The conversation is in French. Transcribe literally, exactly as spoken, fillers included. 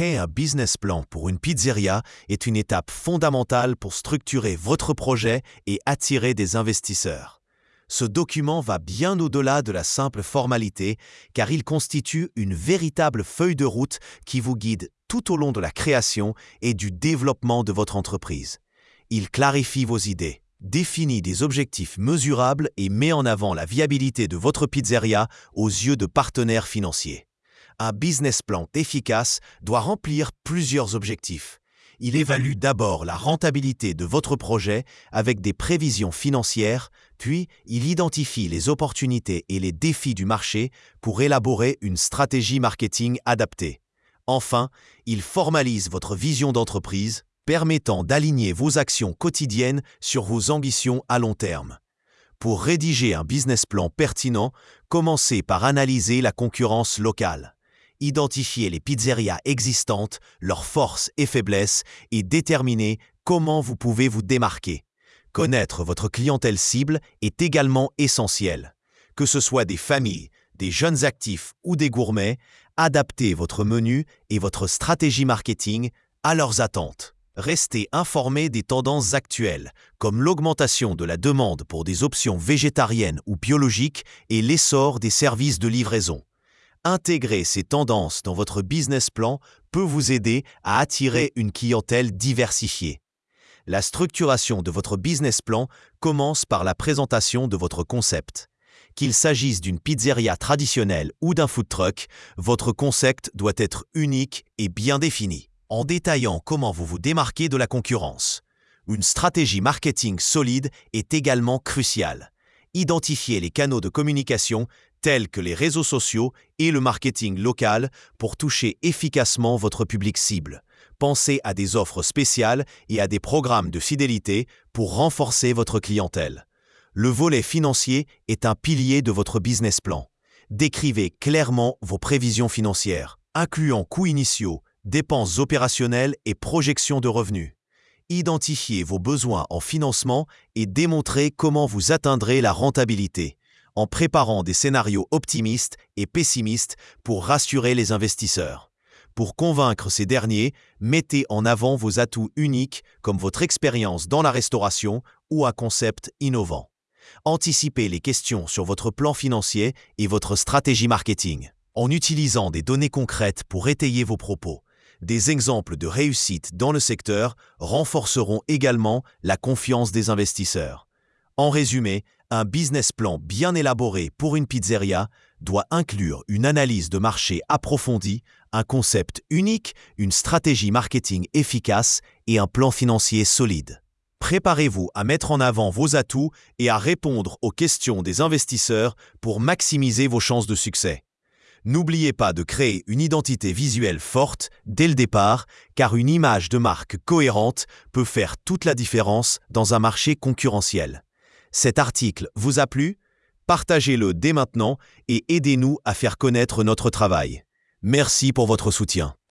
Créer un business plan pour une pizzeria est une étape fondamentale pour structurer votre projet et attirer des investisseurs. Ce document va bien au-delà de la simple formalité car il constitue une véritable feuille de route qui vous guide tout au long de la création et du développement de votre entreprise. Il clarifie vos idées, définit des objectifs mesurables et met en avant la viabilité de votre pizzeria aux yeux de partenaires financiers. Un business plan efficace doit remplir plusieurs objectifs. Il évalue d'abord la rentabilité de votre projet avec des prévisions financières, puis il identifie les opportunités et les défis du marché pour élaborer une stratégie marketing adaptée. Enfin, il formalise votre vision d'entreprise, permettant d'aligner vos actions quotidiennes sur vos ambitions à long terme. Pour rédiger un business plan pertinent, commencez par analyser la concurrence locale. Identifiez les pizzerias existantes, leurs forces et faiblesses et déterminez comment vous pouvez vous démarquer. Connaître votre clientèle cible est également essentiel. Que ce soit des familles, des jeunes actifs ou des gourmets, adaptez votre menu et votre stratégie marketing à leurs attentes. Restez informé des tendances actuelles, comme l'augmentation de la demande pour des options végétariennes ou biologiques et l'essor des services de livraison. Intégrer ces tendances dans votre business plan peut vous aider à attirer une clientèle diversifiée. La structuration de votre business plan commence par la présentation de votre concept. Qu'il s'agisse d'une pizzeria traditionnelle ou d'un food truck, votre concept doit être unique et bien défini, en détaillant comment vous vous démarquez de la concurrence. Une stratégie marketing solide est également cruciale. Identifiez les canaux de communication tels que les réseaux sociaux et le marketing local pour toucher efficacement votre public cible. Pensez à des offres spéciales et à des programmes de fidélité pour renforcer votre clientèle. Le volet financier est un pilier de votre business plan. Décrivez clairement vos prévisions financières, incluant coûts initiaux, dépenses opérationnelles et projections de revenus. Identifiez vos besoins en financement et démontrez comment vous atteindrez la rentabilité, en préparant des scénarios optimistes et pessimistes pour rassurer les investisseurs. Pour convaincre ces derniers, mettez en avant vos atouts uniques comme votre expérience dans la restauration ou un concept innovant. Anticipez les questions sur votre plan financier et votre stratégie marketing, en utilisant des données concrètes pour étayer vos propos. Des exemples de réussite dans le secteur renforceront également la confiance des investisseurs. En résumé, un business plan bien élaboré pour une pizzeria doit inclure une analyse de marché approfondie, un concept unique, une stratégie marketing efficace et un plan financier solide. Préparez-vous à mettre en avant vos atouts et à répondre aux questions des investisseurs pour maximiser vos chances de succès. N'oubliez pas de créer une identité visuelle forte dès le départ, car une image de marque cohérente peut faire toute la différence dans un marché concurrentiel. Cet article vous a plu? Partagez-le dès maintenant et aidez-nous à faire connaître notre travail. Merci pour votre soutien.